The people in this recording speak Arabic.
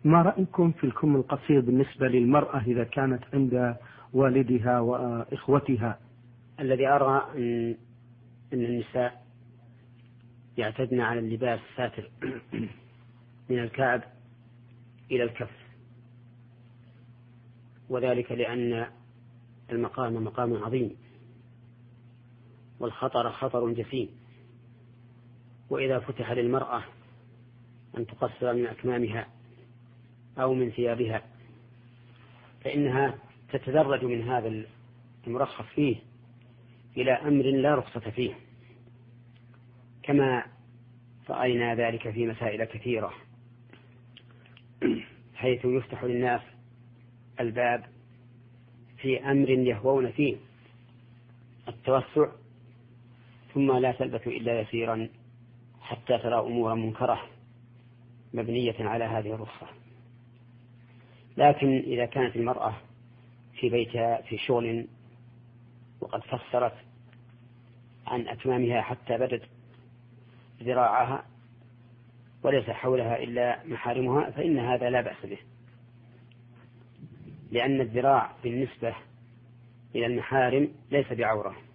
ما رأيكم في الكم القصير بالنسبة للمرأة إذا كانت عند والدها وإخوتها؟ الذي أرى أن النساء يعتدن على اللباس الساتر من الكعب إلى الكف، وذلك لأن المقام مقام عظيم والخطر خطر جسيم، وإذا فتح للمرأة أن تقصر من أكمامها أو من ثيابها فإنها تتدرج من هذا المرخص فيه إلى أمر لا رخصة فيه، كما رأينا ذلك في مسائل كثيرة، حيث يفتح للناس الباب في أمر يهوون فيه التوسع، ثم لا تلبث إلا يسيرا حتى ترى أمورا منكرة مبنية على هذه الرخصة. لكن إذا كانت المرأة في بيتها في شغل وقد فسرت عن أكمامها حتى بدت ذراعها وليس حولها إلا محارمها فإن هذا لا بأس به، لأن الذراع بالنسبة إلى المحارم ليس بعورة.